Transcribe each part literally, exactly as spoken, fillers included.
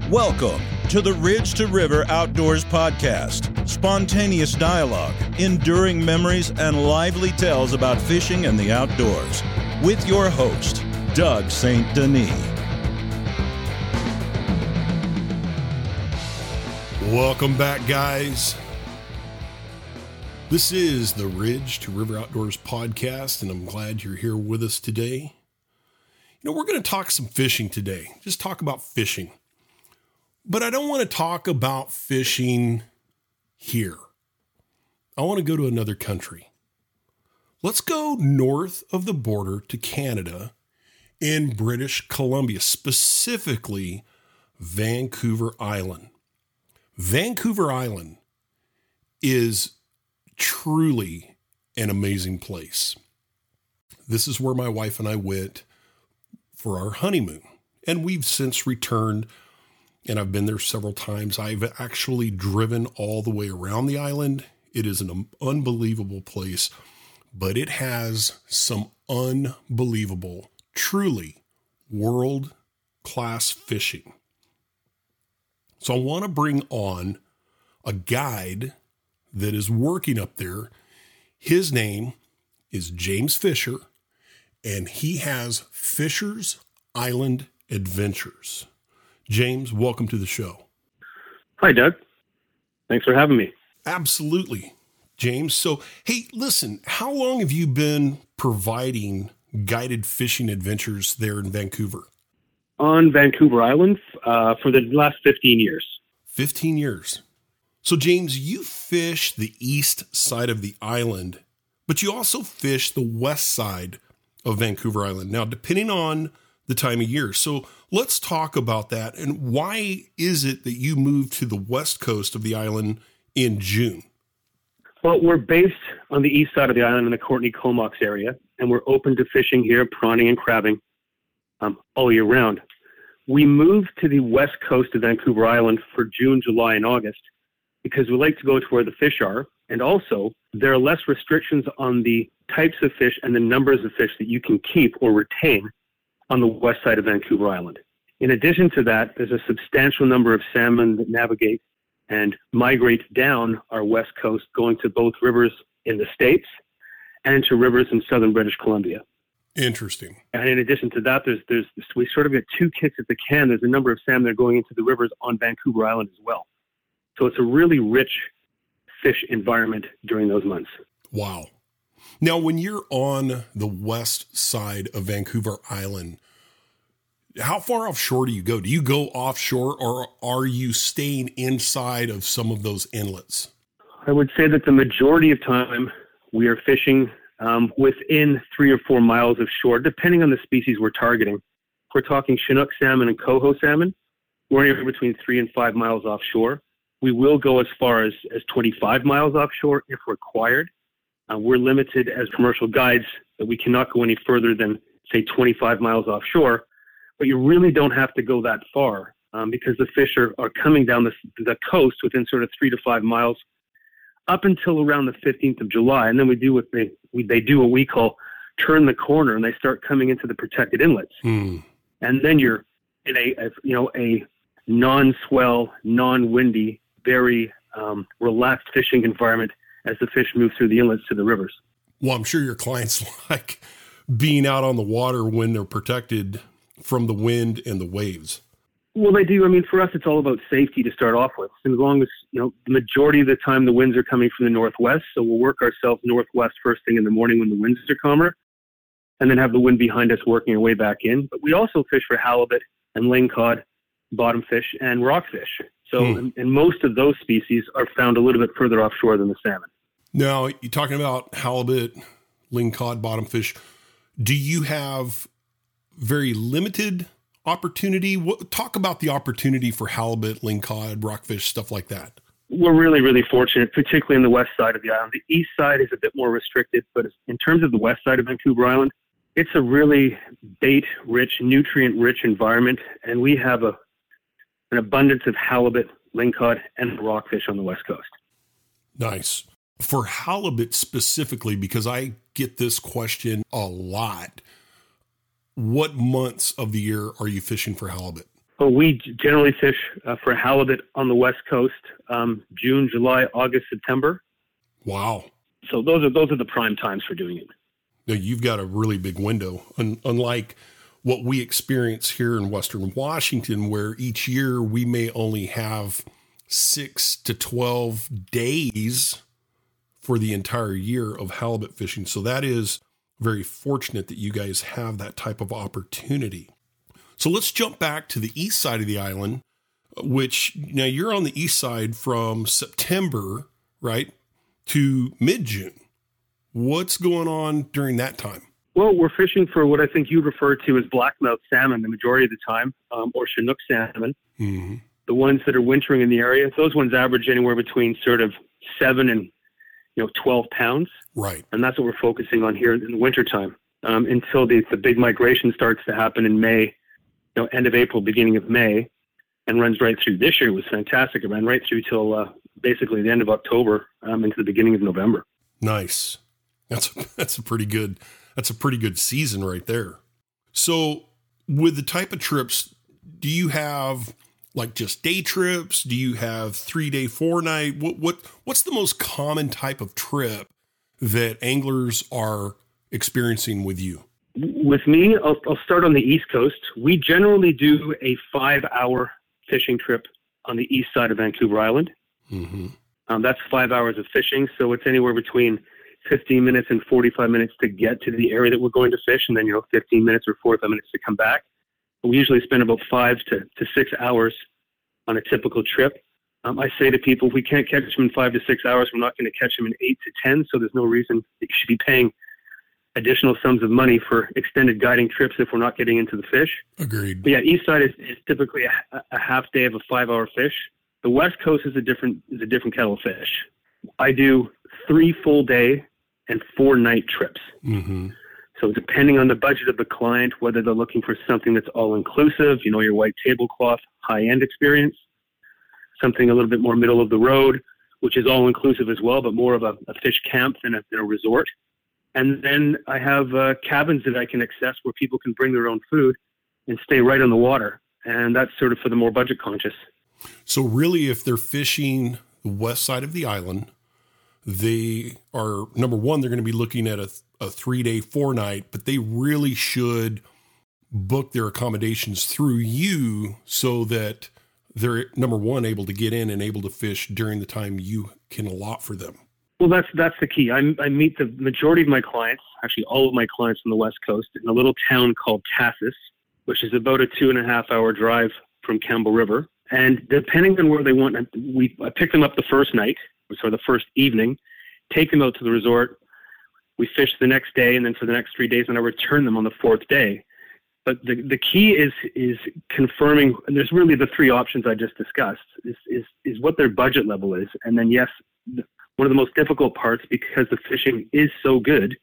Welcome to the Ridge to River Outdoors Podcast. Spontaneous dialogue, enduring memories, and lively tales about fishing and the outdoors. With your host, Doug Saint Denis. Welcome back, guys. This is the Ridge to River Outdoors Podcast, and I'm glad you're here with us today. You know, we're going to talk some fishing today. Just talk about fishing. But I don't want to talk about fishing here. I want to go to another country. Let's go north of the border to Canada in British Columbia, specifically Vancouver Island. Vancouver Island is truly an amazing place. This is where my wife and I went for our honeymoon, and we've since returned. And I've been there several times. I've actually driven all the way around the island. It is an unbelievable place, but it has some unbelievable, truly world-class fishing. So I want to bring on a guide that is working up there. His name is James Fisher, and he has Fisher's Island Adventures. James, welcome to the show. Hi, Doug. Thanks for having me. Absolutely, James. So, hey, listen, how long have you been providing guided fishing adventures there in Vancouver? On Vancouver Island uh, for the last fifteen years. fifteen years. So, James, you fish the east side of the island, but you also fish the west side of Vancouver Island. Now, depending on the time of year. So let's talk about that. And why is it that you moved to the west coast of the island in June? Well, we're based on the east side of the island in the Courtenay Comox area, and we're open to fishing here, prawning and crabbing um, all year round. We moved to the west coast of Vancouver Island for June, July, and August because we like to go to where the fish are. And also, there are less restrictions on the types of fish and the numbers of fish that you can keep or retain on the west side of Vancouver Island. In addition to that, there's a substantial number of salmon that navigate and migrate down our west coast, going to both rivers in the States and to rivers in southern British Columbia. Interesting. And in addition to that, there's there's we sort of get two kicks at the can. There's a number of salmon that are going into the rivers on Vancouver Island as well. So it's a really rich fish environment during those months. Wow. Now, when you're on the west side of Vancouver Island, how far offshore do you go? Do you go offshore, or are you staying inside of some of those inlets? I would say that the majority of time we are fishing um, within three or four miles of shore, depending on the species we're targeting. If we're talking Chinook salmon and coho salmon, we're anywhere between three and five miles offshore. We will go as far as, as twenty-five miles offshore if required. Uh, we're limited as commercial guides that we cannot go any further than, say, twenty-five miles offshore. But you really don't have to go that far um, because the fish are, are coming down the, the coast within sort of three to five miles up until around the fifteenth of July. And then we do what they, we, they do what we call turn the corner, and they start coming into the protected inlets. Hmm. And then you're in a, a you know, a non-swell, non-windy, very um, relaxed fishing environment as the fish move through the inlets to the rivers. Well, I'm sure your clients like being out on the water when they're protected from the wind and the waves. Well, they do. I mean, for us, it's all about safety to start off with. As long as, you know, the majority of the time the winds are coming from the northwest, so we'll work ourselves northwest first thing in the morning when the winds are calmer, and then have the wind behind us working our way back in. But we also fish for halibut and lingcod, bottomfish, and rockfish. So, hmm. and, and most of those species are found a little bit further offshore than the salmon. Now, you're talking about halibut, lingcod, bottomfish. Do you have very limited opportunity? What, talk about the opportunity for halibut, lingcod, rockfish, stuff like that. We're really, really fortunate, particularly in the west side of the island. The east side is a bit more restricted, but in terms of the west side of Vancouver Island, it's a really bait-rich, nutrient-rich environment, and we have a an abundance of halibut, lingcod, and rockfish on the west coast. Nice. For halibut specifically, because I get this question a lot, what months of the year are you fishing for halibut? But we generally fish uh, for halibut on the West Coast, um, June, July, August, September. Wow. So those are those are the prime times for doing it. Now, you've got a really big window, Un- unlike what we experience here in Western Washington, where each year we may only have six to twelve days for the entire year of halibut fishing. So that is very fortunate that you guys have that type of opportunity. So let's jump back to the east side of the island, which now you're on the east side from September, right, to mid-June. What's going on during that time? Well, we're fishing for what I think you refer to as blackmouth salmon the majority of the time, um, or Chinook salmon. Mm-hmm. The ones that are wintering in the area, those ones average anywhere between sort of seven and you know twelve pounds. Right. And that's what we're focusing on here in the wintertime um, until the, the big migration starts to happen in May, you know, end of April, beginning of May, and runs right through. This year was fantastic. It ran right through till uh, basically the end of October um, into the beginning of November. Nice. That's that's a pretty good that's a pretty good season right there. So with the type of trips, do you have like just day trips? Do you have three day, four night? What what what's the most common type of trip that anglers are experiencing with you? With me, I'll, I'll start on the East Coast. We generally do a five hour fishing trip on the east side of Vancouver Island. Mm-hmm. Um, that's five hours of fishing. So it's anywhere between fifteen minutes and forty-five minutes to get to the area that we're going to fish. And then, you know, fifteen minutes or forty-five minutes to come back. We usually spend about five to, to six hours on a typical trip. Um, I say to people, if we can't catch them in five to six hours, we're not going to catch them in eight to ten. So there's no reason that you should be paying additional sums of money for extended guiding trips if we're not getting into the fish. Agreed. But yeah, east side is, is typically a, a half day of a five hour fish. The West Coast is a different is a different kettle of fish. I do three full day and four night trips. Mm-hmm. So depending on the budget of the client, whether they're looking for something that's all inclusive, you know, your white tablecloth, high end experience, something a little bit more middle of the road, which is all inclusive as well, but more of a, a fish camp than a, than a resort. And then I have uh, cabins that I can access where people can bring their own food and stay right on the water. And that's sort of for the more budget conscious. So really, if they're fishing the west side of the island, they are, number one, they're going to be looking at a, a three day, four night, but they really should book their accommodations through you so that they're, number one, able to get in and able to fish during the time you can allot for them. Well, that's that's the key. I, I meet the majority of my clients, actually all of my clients on the West Coast, in a little town called Tassus, which is about a two and a half hour drive from Campbell River. And depending on where they want, we I pick them up the first night, or the first evening, take them out to the resort. We fish the next day, and then for the next three days, and I return them on the fourth day. But the the key is is confirming, and there's really the three options I just discussed, is is, is what their budget level is. And then, yes, one of the most difficult parts, because the fishing is so good,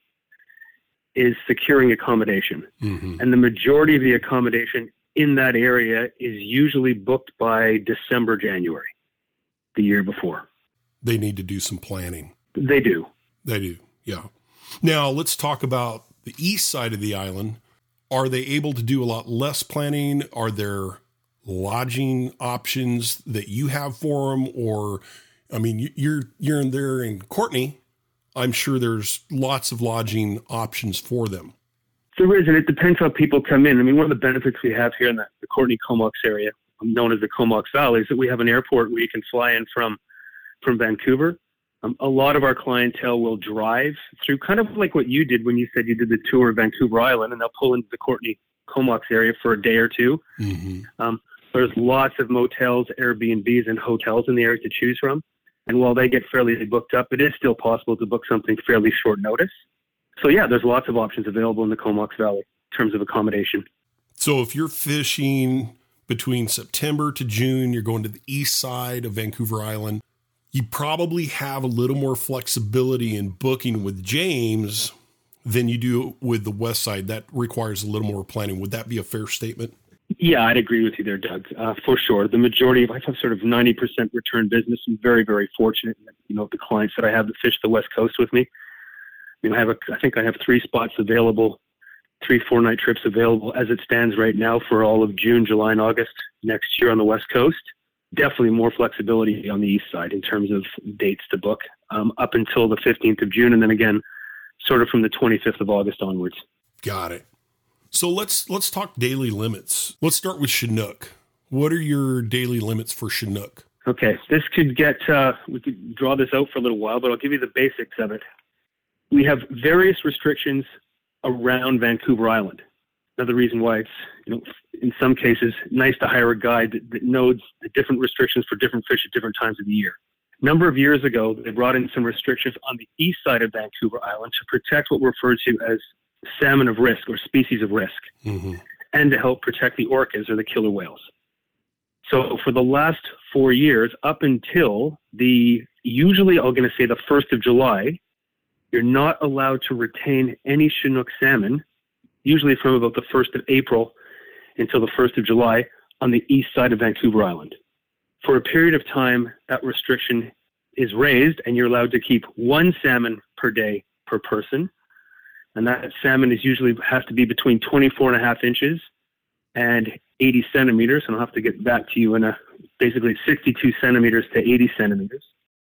is securing accommodation. Mm-hmm. And the majority of the accommodation in that area is usually booked by December, January, the year before. They need to do some planning. They do. They do, yeah. Now, let's talk about the east side of the island. Are they able to do a lot less planning? Are there lodging options that you have for them? Or, I mean, you're you're in there in Courtenay. I'm sure there's lots of lodging options for them. There is, and it depends how people come in. I mean, one of the benefits we have here in the, the Courtenay-Comox area, known as the Comox Valley, is that we have an airport where you can fly in from from Vancouver. Um, a lot of our clientele will drive through, kind of like what you did when you said you did the tour of Vancouver Island, and they'll pull into the Courtenay-Comox area for a day or two. Mm-hmm. Um, there's lots of motels, Airbnbs, and hotels in the area to choose from. And while they get fairly booked up, it is still possible to book something fairly short notice. So yeah, there's lots of options available in the Comox Valley in terms of accommodation. So if you're fishing between September to June, you're going to the east side of Vancouver Island, you probably have a little more flexibility in booking with James than you do with the west side. That requires a little more planning. Would that be a fair statement? Yeah, I'd agree with you there, Doug, uh, for sure. The majority of, I have sort of ninety percent return business. I'm very, very fortunate, you know, the clients that I have that fish the West Coast with me. I mean, I have a, I think I have three spots available three, four night trips available as it stands right now for all of June, July, and August next year on the West Coast. Definitely more flexibility on the east side in terms of dates to book um, up until the fifteenth of June. And then again, sort of from the twenty-fifth of August onwards. Got it. So let's, let's talk daily limits. Let's start with Chinook. What are your daily limits for Chinook? Okay. This could get, uh, we could draw this out for a little while, but I'll give you the basics of it. We have various restrictions around Vancouver Island. Another reason why it's, you know, in some cases, nice to hire a guide that, that knows the different restrictions for different fish at different times of the year. A number of years ago, they brought in some restrictions on the east side of Vancouver Island to protect what we're referred to as salmon of risk or species of risk, mm-hmm. and to help protect the orcas or the killer whales. So for the last four years, up until the, usually I'm going to say the first of July, you're not allowed to retain any Chinook salmon, usually from about the first of April until the first of July on the east side of Vancouver Island. For a period of time, that restriction is raised and you're allowed to keep one salmon per day per person. And that salmon is usually has to be between twenty-four and a half inches and eighty centimeters. And I'll have to get back to you in a basically sixty-two centimeters to eighty centimeters.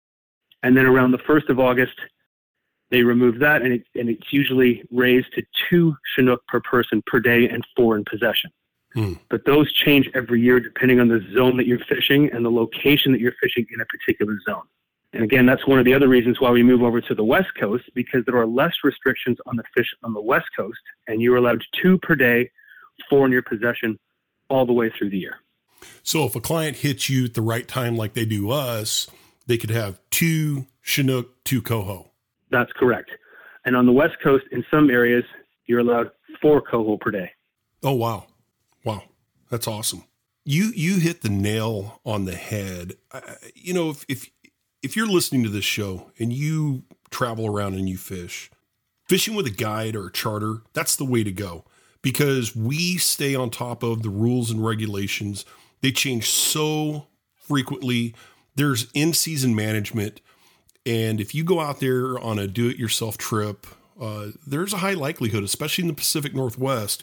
And then around the first of August, they remove that, and, it, and it's usually raised to two Chinook per person per day and four in possession. Hmm. But those change every year depending on the zone that you're fishing and the location that you're fishing in a particular zone. And again, that's one of the other reasons why we move over to the West Coast, because there are less restrictions on the fish on the West Coast, and you're allowed two per day, four in your possession, all the way through the year. So if a client hits you at the right time like they do us, they could have two Chinook, two coho. That's correct. And on the West Coast, in some areas, you're allowed four coho per day. Oh, wow. Wow. That's awesome. You you hit the nail on the head. Uh, you know, if, if if you're listening to this show and you travel around and you fish, fishing with a guide or a charter, that's the way to go, because we stay on top of the rules and regulations. They change so frequently. There's in-season management. And if you go out there on a do-it-yourself trip, uh, there's a high likelihood, especially in the Pacific Northwest,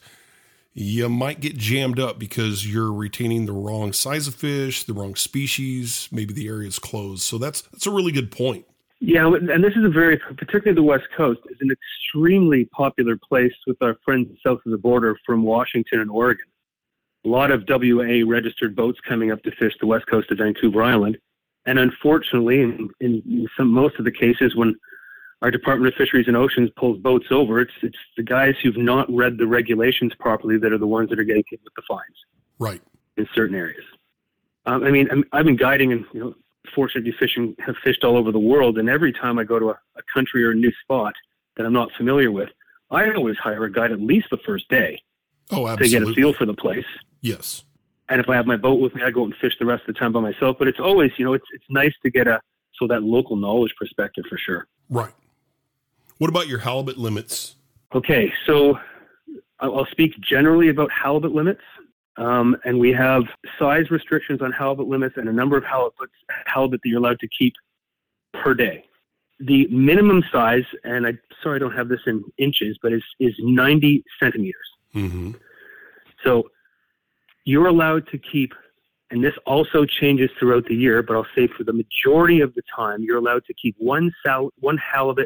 you might get jammed up because you're retaining the wrong size of fish, the wrong species, maybe the area is closed. So that's that's a really good point. Yeah, and this is a very, particularly the West Coast, is an extremely popular place with our friends south of the border from Washington and Oregon. A lot of W A registered boats coming up to fish the west coast of Vancouver Island. And unfortunately, in, in some most of the cases, when our Department of Fisheries and Oceans pulls boats over, it's it's the guys who've not read the regulations properly that are the ones that are getting hit with the fines. Right. In certain areas. Um, I mean, I'm, I've been guiding and, you know, fortunately fishing, have fished all over the world. And every time I go to a, a country or a new spot that I'm not familiar with, I always hire a guide at least the first day. Oh, absolutely. To get a feel for the place. Yes. And if I have my boat with me, I go and fish the rest of the time by myself. But it's always, you know, it's it's nice to get a so that local knowledge perspective for sure. Right. What about your halibut limits? Okay, so I'll speak generally about halibut limits. Um, and we have size restrictions on halibut limits and a number of halibut, halibut that you're allowed to keep per day. The minimum size, and I'm sorry I don't have this in inches, but is, is ninety centimeters. Mm-hmm. So you're allowed to keep, and this also changes throughout the year, but I'll say for the majority of the time, you're allowed to keep one sal- one halibut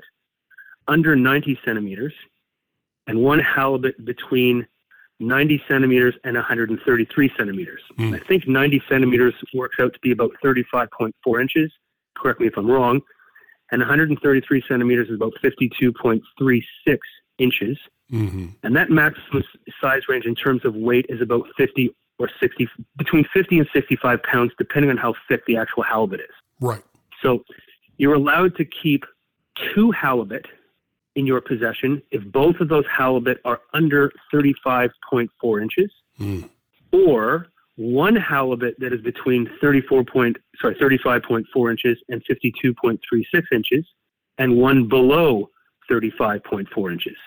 under ninety centimeters and one halibut between ninety centimeters and one hundred thirty-three centimeters. Mm. I think ninety centimeters works out to be about thirty-five point four inches. Correct me if I'm wrong. And one hundred thirty-three centimeters is about fifty-two point three six inches. Mm-hmm. And that maximum size range in terms of weight is about fifty or sixty, between fifty and sixty-five pounds, depending on how thick the actual halibut is. Right. So you're allowed to keep two halibut in your possession if both of those halibut are under thirty-five point four inches, mm. or one halibut that is between thirty-four point, sorry, thirty-five point four inches and fifty-two point three six inches, and one below thirty-five point four inches.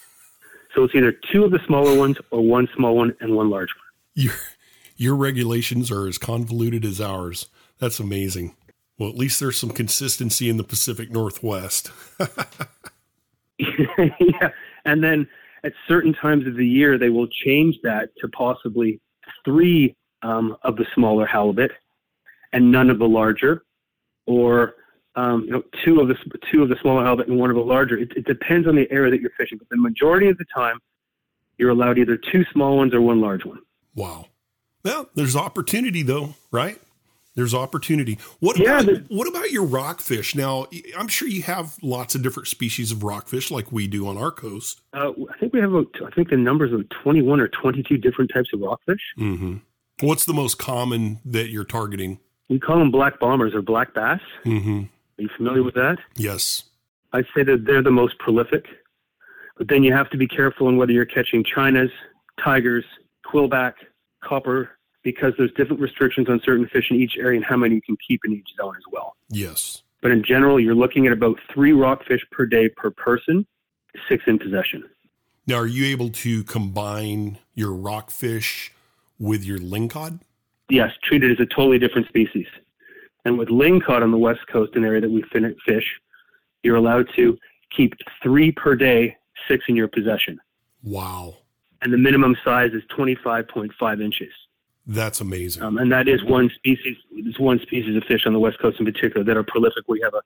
So it's either two of the smaller ones or one small one and one large one. Your, your regulations are as convoluted as ours. That's amazing. Well, at least there's some consistency in the Pacific Northwest. Yeah. And then, At certain times of the year, they will change that to possibly three um, of the smaller halibut and none of the larger, or um, you know, two of the two of the smaller halibut and one of the larger. It, it depends on the area that you're fishing, but the majority of the time, you're allowed either two small ones or one large one. Wow. Well, there's opportunity though, right? There's opportunity. What yeah, about the, what about your rockfish? Now, I'm sure you have lots of different species of rockfish like we do on our coast. Uh, I think we have, a, I think the numbers of twenty-one or twenty-two different types of rockfish. Mm-hmm. What's the most common that you're targeting? We call them black bombers or black bass. Mm-hmm. Are you familiar with that? Yes. I'd say that they're the most prolific, but then you have to be careful on whether you're catching chinas, tigers, quillback, copper, because there's different restrictions on certain fish in each area and how many you can keep in each zone as well. Yes. But in general, you're looking at about three rockfish per day per person, six in possession. Now, are you able to combine your rockfish with your lingcod? Yes, treat it as a totally different species. And with lingcod on the West Coast, an area that we fish, you're allowed to keep three per day, six in your possession. Wow. And the minimum size is twenty-five point five inches. That's amazing. Um, and that is one species, it's one species of fish on the West Coast in particular that are prolific. We have a,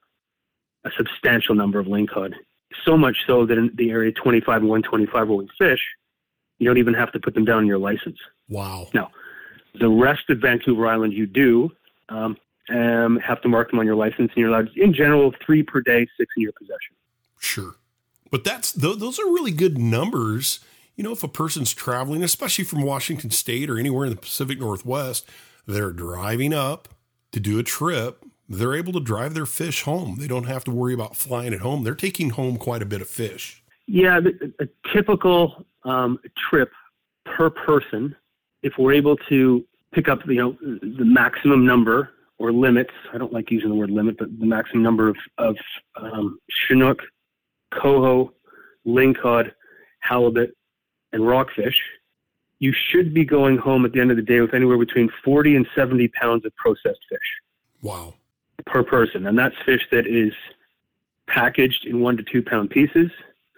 a substantial number of lingcod. So much so that in the area twenty-five and one twenty-five where we fish, you don't even have to put them down in your license. Wow. Now, the rest of Vancouver Island you do um, um, have to mark them on your license, and you're allowed, in general, three per day, six in your possession. Sure. But that's th- those are really good numbers. You know, if a person's traveling, especially from Washington State or anywhere in the Pacific Northwest, they're driving up to do a trip, they're able to drive their fish home. They don't have to worry about flying it home. They're taking home quite a bit of fish. Yeah, the, a typical um, trip per person, if we're able to pick up, you know, the maximum number or limits, I don't like using the word limit, but the maximum number of, of um, Chinook, coho, lingcod, halibut, and rockfish, you should be going home at the end of the day with anywhere between forty and seventy pounds of processed fish. Wow. Per person. And that's fish that is packaged in one to two pound pieces.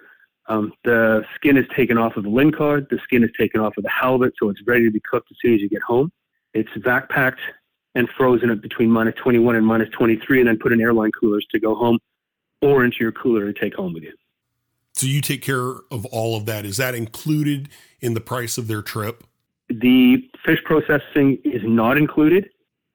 Um, the skin is taken off of the lingcod. The skin is taken off of the halibut, so it's ready to be cooked as soon as you get home. It's vac packed and frozen at between minus twenty-one and minus twenty-three, and then put in airline coolers to go home or into your cooler to take home with you. So you take care of all of that. Is that included in the price of their trip? The fish processing is not included.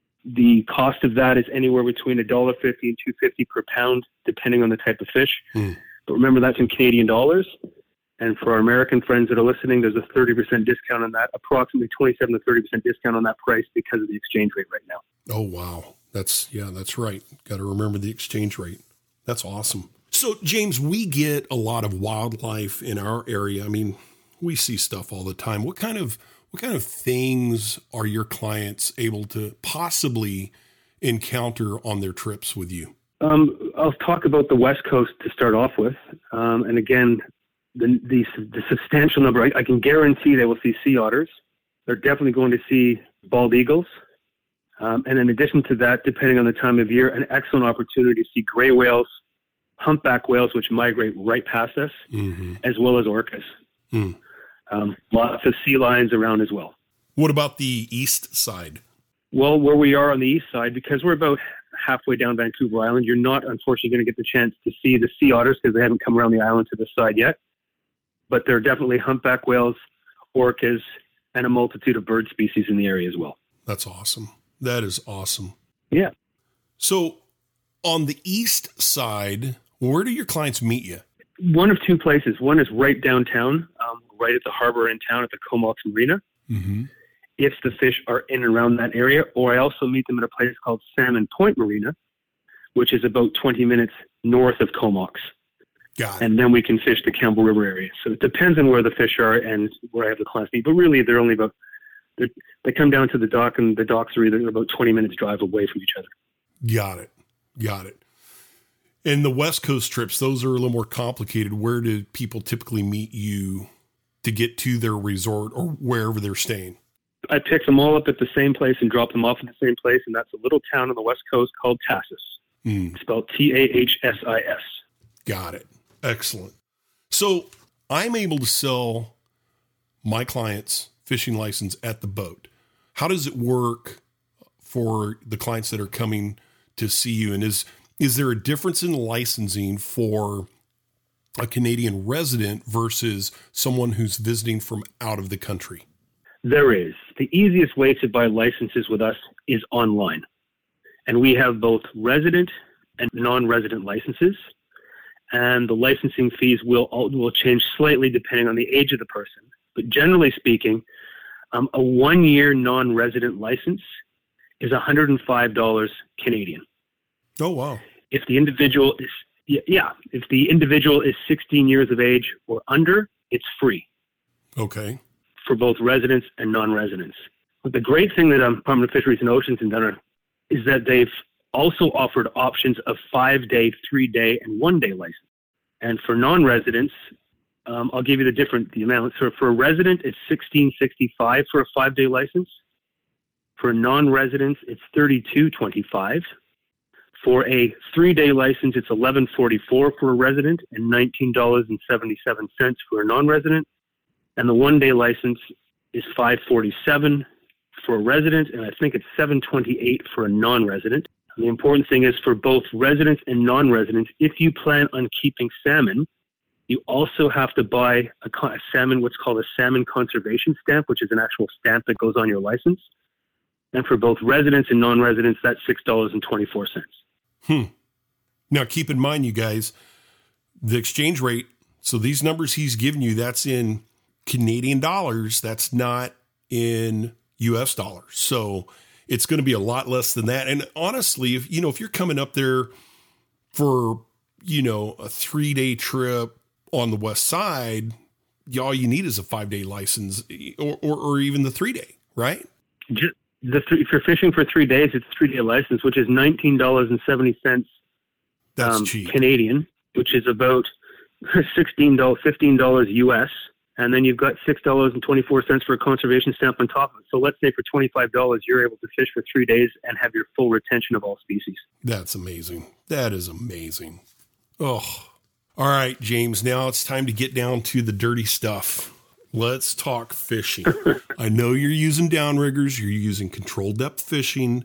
The cost of that is anywhere between one dollar fifty and two dollars fifty per pound, depending on the type of fish. Hmm. But remember, that's in Canadian dollars. And for our American friends that are listening, there's a thirty percent discount on that, approximately twenty-seven to thirty percent discount on that price because of the exchange rate right now. Oh, wow. That's, yeah, that's right. Got to remember the exchange rate. That's awesome. So, James, we get a lot of wildlife in our area. I mean, we see stuff all the time. What kind of what kind of things are your clients able to possibly encounter on their trips with you? Um, I'll talk about the West Coast to start off with. Um, and again, the, the, the substantial number, I, I can guarantee they will see sea otters. They're definitely going to see bald eagles. Um, and in addition to that, depending on the time of year, an excellent opportunity to see gray whales, humpback whales, which migrate right past us, mm-hmm. as well as orcas. Mm. Um, lots of sea lions around as well. What about the east side? Well, where we are on the east side, because we're about halfway down Vancouver Island, you're not, unfortunately, going to get the chance to see the sea otters because they haven't come around the island to the side yet. But there are definitely humpback whales, orcas, and a multitude of bird species in the area as well. That's awesome. That is awesome. Yeah. So on the east side, where do your clients meet you? One of two places. One is right downtown, um, right at the harbor in town at the Comox Marina. Mm-hmm. If the fish are in and around that area, or I also meet them at a place called Salmon Point Marina, which is about twenty minutes north of Comox. Got it. And then we can fish the Campbell River area. So it depends on where the fish are and where I have the clients meet. But really, they're only about, they're, they come down to the dock, and the docks are either about twenty minutes drive away from each other. Got it. Got it. And the West Coast trips, those are a little more complicated. Where do people typically meet you to get to their resort or wherever they're staying? I pick them all up at the same place and drop them off at the same place, and that's a little town on the West Coast called Tahsis. Mm. Spelled T A H S I S. Got it. Excellent. So I'm able to sell my clients' fishing license at the boat. How does it work for the clients that are coming to see you? And is, is there a difference in licensing for a Canadian resident versus someone who's visiting from out of the country? There is. The easiest way to buy licenses with us is online. And we have both resident and non-resident licenses. And the licensing fees will will change slightly depending on the age of the person. But generally speaking, um, a one-year non-resident license is one hundred five dollars Canadian. Oh, wow. If the individual is, yeah, if the individual is sixteen years of age or under, it's free. Okay. For both residents and non-residents. But the great thing that um, Department of Fisheries and Oceans have done is that they've also offered options of five-day, three-day, and one-day license. And for non-residents, um, I'll give you the different the amount. So for a resident, it's sixteen sixty-five for a five-day license. For non-residents, it's thirty-two twenty-five. For a three-day license, it's eleven forty-four for a resident and nineteen dollars and seventy-seven cents for a non-resident. And the one-day license is five forty-seven for a resident, and I think it's seven twenty-eight for a non-resident. The important thing is for both residents and non-residents, if you plan on keeping salmon, you also have to buy a, a salmon, what's called a salmon conservation stamp, which is an actual stamp that goes on your license. And for both residents and non-residents, that's six dollars and twenty-four cents. Hmm. Now, keep in mind, you guys, the exchange rate. So these numbers he's given you, that's in Canadian dollars. That's not in U S dollars. So it's going to be a lot less than that. And honestly, if, you know, if you're coming up there for, you know, a three day trip on the West Side, all you need is a five day license or, or, or even the three day, right? Just the three, if you're fishing for three days, it's a three day license, which is nineteen dollars and seventy cents That's um, cheap. Canadian, which is about sixteen dollars, fifteen dollars U S. And then you've got six dollars and twenty-four cents for a conservation stamp on top of it. So let's say for twenty-five dollars, you're able to fish for three days and have your full retention of all species. That's amazing. That is amazing. Oh, all right, James, now it's time to get down to the dirty stuff. Let's talk fishing. I know you're using downriggers. You're using controlled depth fishing.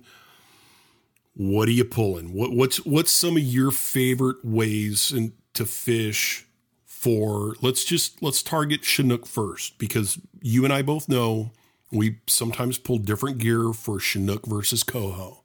What are you pulling? What, what's, what's some of your favorite ways in, to fish for, let's just, let's target Chinook first, because you and I both know we sometimes pull different gear for Chinook versus coho.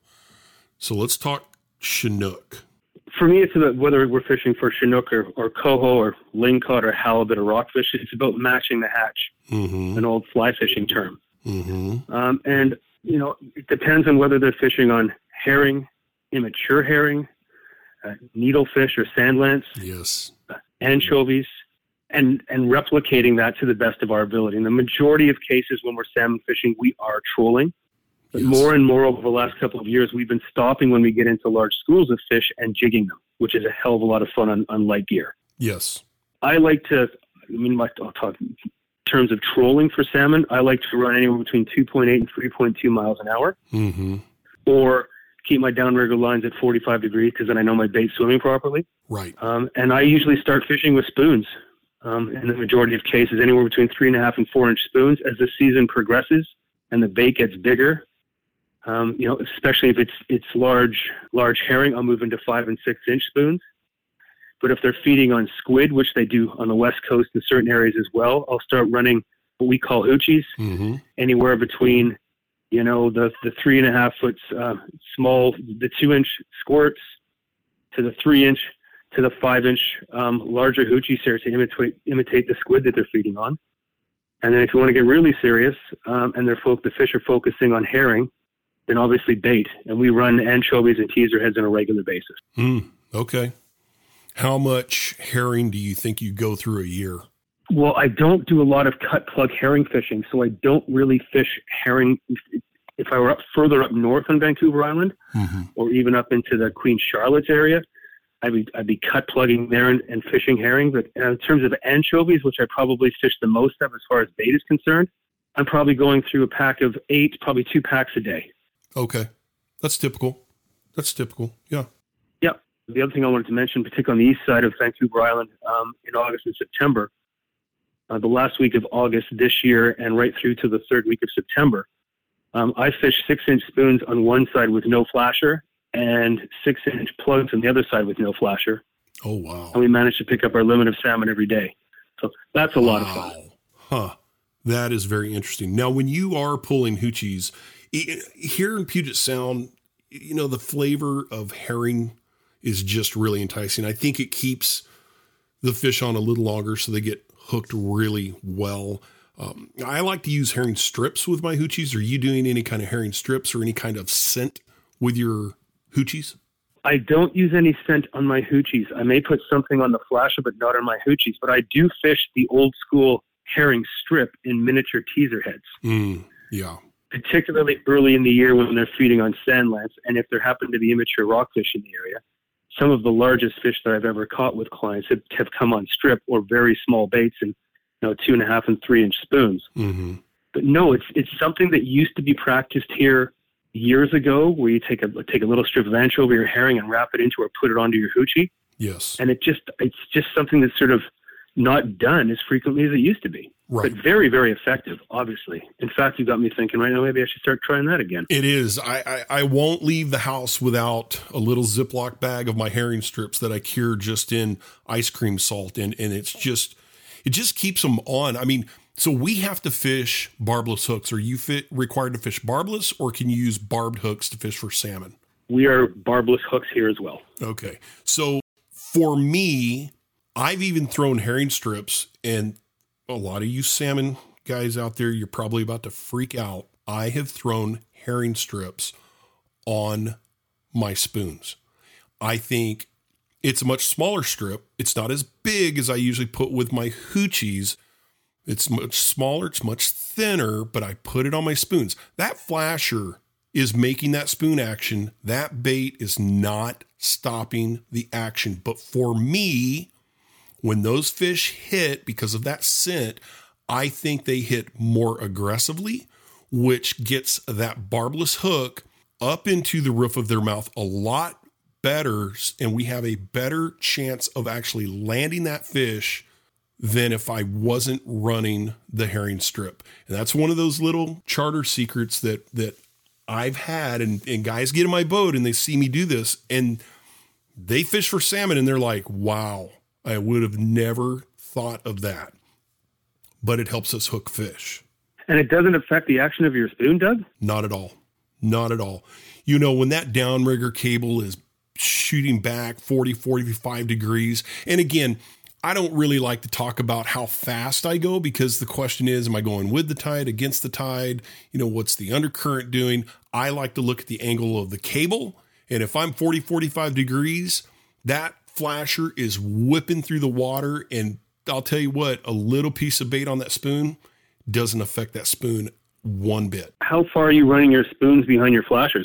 So let's talk Chinook. For me, it's about whether we're fishing for Chinook or, or coho or lingcod or halibut or rockfish. It's about matching the hatch, mm-hmm. an old fly fishing term. Mm-hmm. Um, and, you know, it depends on whether they're fishing on herring, immature herring, uh, needlefish or sand lance. Yes. Uh, anchovies, and, and replicating that to the best of our ability. In the majority of cases when we're salmon fishing, we are trolling. But yes. more and more over the last couple of years, we've been stopping when we get into large schools of fish and jigging them, which is a hell of a lot of fun on, on light gear. Yes. I like to, I mean, I'll talk in terms of trolling for salmon. I like to run anywhere between two point eight and three point two miles an hour. Mm-hmm. Or keep my downrigger lines at forty-five degrees because then I know my bait's swimming properly. Right. Um, and I usually start fishing with spoons. Um, in the majority of cases, anywhere between three and a half and four inch spoons. As the season progresses and the bait gets bigger, um, you know, especially if it's it's large large herring, I'll move into five and six inch spoons. But if they're feeding on squid, which they do on the West Coast in certain areas as well, I'll start running what we call hoochies, mm-hmm. anywhere between, you know, the the three and a half foot uh, small, the two inch squirts to the three inch to the five inch um, larger hoochie here to imitate imitate the squid that they're feeding on. And then if you want to get really serious, um, and they're folk, the fish are focusing on herring, then obviously bait. And we run anchovies and teaser heads on a regular basis. Mm, okay. How much herring do you think you go through a year? Well, I don't do a lot of cut plug herring fishing, so I don't really fish herring. If I were up further up north on Vancouver Island, mm-hmm. or even up into the Queen Charlotte's area, I'd be, I'd be cut plugging there and, and fishing herring. But in terms of anchovies, which I probably fish the most of as far as bait is concerned, I'm probably going through a pack of eight, probably two packs a day. Okay. That's typical. That's typical. Yeah. Yeah. The other thing I wanted to mention, particularly on the east side of Vancouver Island, um, in August and September, uh, the last week of August this year and right through to the third week of September. Um, I fished six-inch spoons on one side with no flasher and six-inch plugs on the other side with no flasher. Oh, wow. And we managed to pick up our limit of salmon every day. So that's a wow. lot of fun. Huh. That is very interesting. Now, when you are pulling hoochies, here in Puget Sound, you know, the flavor of herring is just really enticing. I think it keeps the fish on a little longer so they get hooked really well. Um, I like to use herring strips with my hoochies. Are you doing any kind of herring strips or any kind of scent with your hoochies? I don't use any scent on my hoochies. I may put something on the flasher, but not on my hoochies. But I do fish the old school herring strip in miniature teaser heads. Mm, yeah. Particularly early in the year when they're feeding on sand lance, and if there happen to be immature rockfish in the area. Some of the largest fish that I've ever caught with clients have, have come on strip or very small baits and you know two and a half and three inch spoons. Mm-hmm. But no, it's it's something that used to be practiced here years ago, where you take a take a little strip of anchovy over your herring and wrap it into or put it onto your hoochie. Yes, and it just it's just something that's sort of not done as frequently as it used to be. Right. But very, very effective, obviously. In fact, you got me thinking right now, maybe I should start trying that again. It is. I, I, I won't leave the house without a little Ziploc bag of my herring strips that I cure just in ice cream salt. And, and it's just, it just keeps them on. I mean, so we have to fish barbless hooks. Are you fit, required to fish barbless, or can you use barbed hooks to fish for salmon? We are barbless hooks here as well. Okay. So for me, I've even thrown herring strips, and a lot of you salmon guys out there, you're probably about to freak out. I have thrown herring strips on my spoons. I think it's a much smaller strip. It's not as big as I usually put with my hoochies. It's much smaller. It's much thinner, but I put it on my spoons. That flasher is making that spoon action. That bait is not stopping the action. But for me, when those fish hit, because of that scent, I think they hit more aggressively, which gets that barbless hook up into the roof of their mouth a lot better. And we have a better chance of actually landing that fish than if I wasn't running the herring strip. And that's one of those little charter secrets that, that I've had, and, and guys get in my boat and they see me do this and they fish for salmon and they're like, wow, I would have never thought of that, but it helps us hook fish. And it doesn't affect the action of your spoon, Doug? Not at all. Not at all. You know, when that downrigger cable is shooting back forty, forty-five degrees, and again, I don't really like to talk about how fast I go, because the question is, am I going with the tide, against the tide? You know, what's the undercurrent doing? I like to look at the angle of the cable. And if I'm forty, forty-five degrees, that flasher is whipping through the water. And I'll tell you what, a little piece of bait on that spoon doesn't affect that spoon one bit. How far are you running your spoons behind your flashers?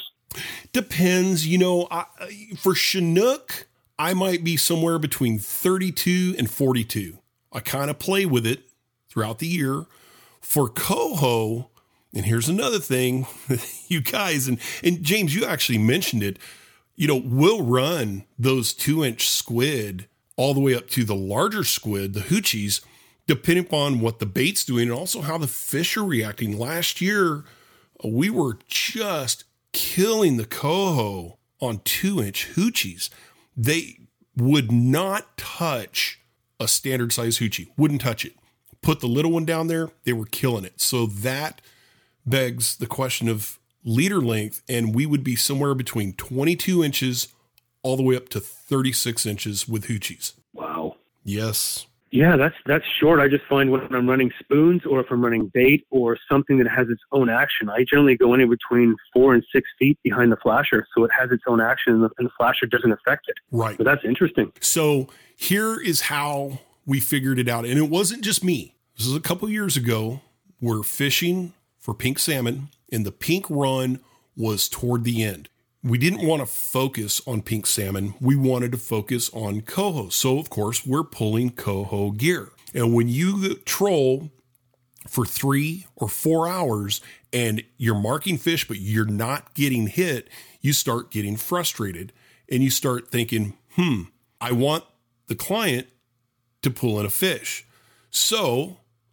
Depends. You know, I, for Chinook, I might be somewhere between thirty-two and forty-two. I kind of play with it throughout the year. For coho, and here's another thing, you guys, and, and James, you actually mentioned it, you know, we'll run those two inch squid all the way up to the larger squid, the hoochies, depending upon what the bait's doing and also how the fish are reacting. Last year, we were just killing the coho on two inch hoochies. They would not touch a standard size hoochie, wouldn't touch it. Put the little one down there, they were killing it. So that begs the question of leader length, and we would be somewhere between twenty-two inches all the way up to thirty-six inches with hoochies. Wow. Yes. Yeah, that's that's short. I just find when I'm running spoons, or if I'm running bait or something that has its own action, I generally go anywhere between four and six feet behind the flasher, so it has its own action and the, and the flasher doesn't affect it. Right. But that's interesting. So here is how we figured it out, and it wasn't just me. This is a couple years ago. We're fishing for pink salmon, and the pink run was toward the end. We didn't want to focus on pink salmon. We wanted to focus on coho. So, of course, we're pulling coho gear. And when you troll for three or four hours and you're marking fish, but you're not getting hit, you start getting frustrated and you start thinking, hmm, I want the client to pull in a fish. So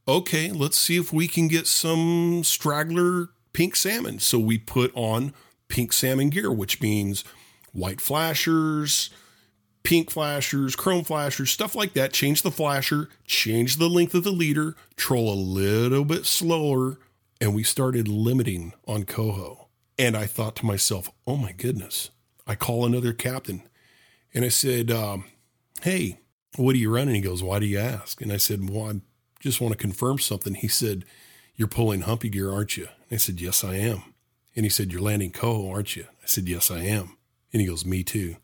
okay, let's see if we can get some straggler pink salmon. So we put on pink salmon gear, which means white flashers, pink flashers, chrome flashers, stuff like that. Change the flasher, change the length of the leader, troll a little bit slower, and we started limiting on coho. And I thought to myself, oh my goodness. I call another captain and I said, um, hey, what are you running? He goes, why do you ask? And I said, well, I just want to confirm something. He said, you're pulling humpy gear, aren't you? And I said, yes, I am. And he said, you're landing coho, aren't you? I said, yes, I am. And he goes, me too.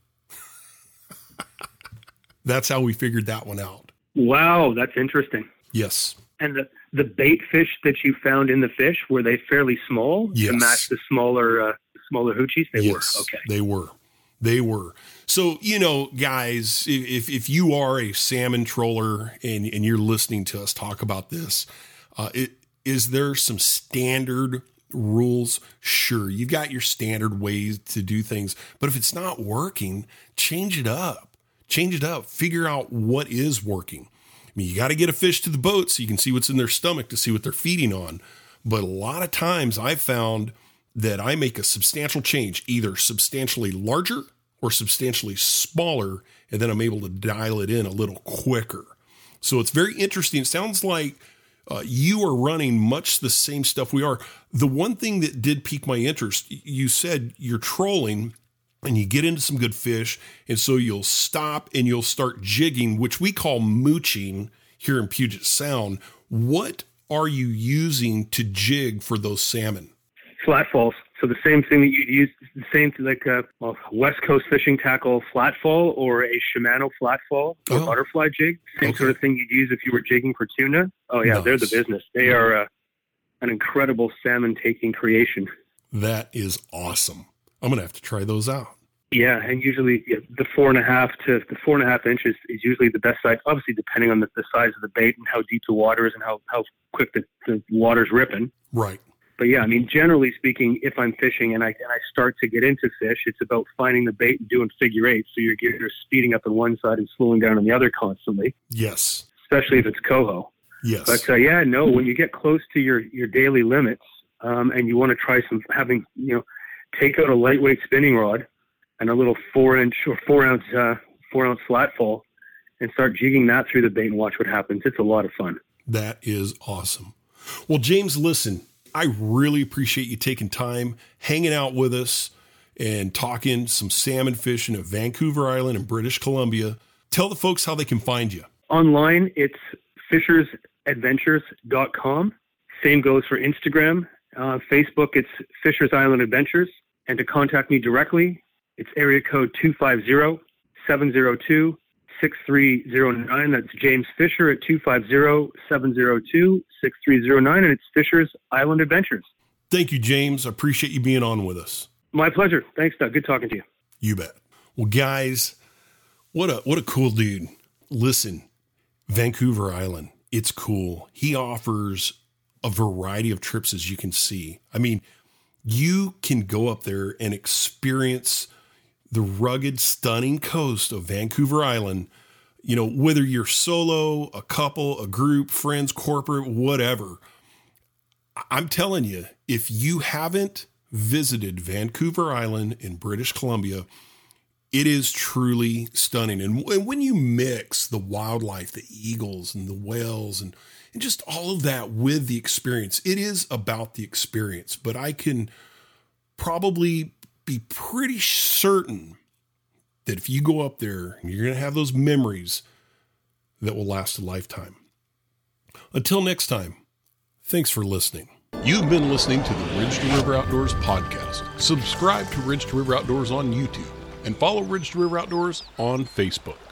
That's how we figured that one out. Wow, that's interesting. Yes. And the, the bait fish that you found in the fish, were they fairly small yes. to match the smaller uh, smaller hoochies? They yes, were. Okay. They were. They were. So, you know, guys, if if you are a salmon troller and, and you're listening to us talk about this, uh, it, is there some standard rules? Sure, you've got your standard ways to do things, but if it's not working, change it up. Change it up. Figure out what is working. I mean, you got to get a fish to the boat so you can see what's in their stomach to see what they're feeding on. But a lot of times I've found that I make a substantial change, either substantially larger or substantially smaller, and then I'm able to dial it in a little quicker. So it's very interesting. It sounds like uh, you are running much the same stuff we are. The one thing that did pique my interest, you said you're trolling and you get into some good fish, and so you'll stop and you'll start jigging, which we call mooching here in Puget Sound. What are you using to jig for those salmon? Flat falls. So the same thing that you'd use, the same thing like a well, West Coast fishing tackle flat fall or a Shimano flat fall or oh. butterfly jig. Same okay. sort of thing you'd use if you were jigging for tuna. Oh yeah, nice. They're the business. They are uh, an incredible salmon taking creation. That is awesome. I'm going to have to try those out. Yeah. And usually yeah, the four and a half to the four and a half inches is usually the best size, obviously depending on the, the size of the bait and how deep the water is and how, how quick the, the water's ripping. Right. But yeah, I mean, generally speaking, if I'm fishing and I and I start to get into fish, it's about finding the bait and doing figure eight. So you're, you're speeding up on one side and slowing down on the other constantly. Yes. Especially if it's coho. Yes. But uh, yeah, no, when you get close to your, your daily limits um, and you want to try some, having, you know, take out a lightweight spinning rod and a little four inch or four ounce, uh, four ounce flat fall and start jigging that through the bait and watch what happens. It's a lot of fun. That is awesome. Well, James, listen, I really appreciate you taking time, hanging out with us and talking some salmon fishing at Vancouver Island in British Columbia. Tell the folks how they can find you. Online, it's fishers adventures dot com. Same goes for Instagram. Uh, Facebook, it's Fishers Island Adventures. And to contact me directly, it's area code two five zero, seven zero two, six three zero nine. That's James Fisher at two five zero, seven zero two, six three zero nine. And it's Fishers Island Adventures. Thank you, James. I appreciate you being on with us. My pleasure. Thanks, Doug. Good talking to you. You bet. Well, guys, what a, what a cool dude. Listen, Vancouver Island, it's cool. He offers a variety of trips, as you can see. I mean, you can go up there and experience the rugged, stunning coast of Vancouver Island, you know, whether you're solo, a couple, a group, friends, corporate, whatever. I'm telling you, if you haven't visited Vancouver Island in British Columbia, it is truly stunning. And when you mix the wildlife, the eagles and the whales and, and just all of that with the experience, it is about the experience. But I can probably be pretty certain that if you go up there, you're going to have those memories that will last a lifetime. Until next time, thanks for listening. You've been listening to the Ridge to River Outdoors podcast. Subscribe to Ridge to River Outdoors on YouTube and follow Ridge to River Outdoors on Facebook.